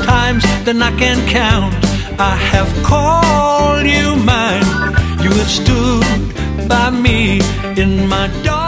times than I can count. I have called you mine. You have stood by me in my dark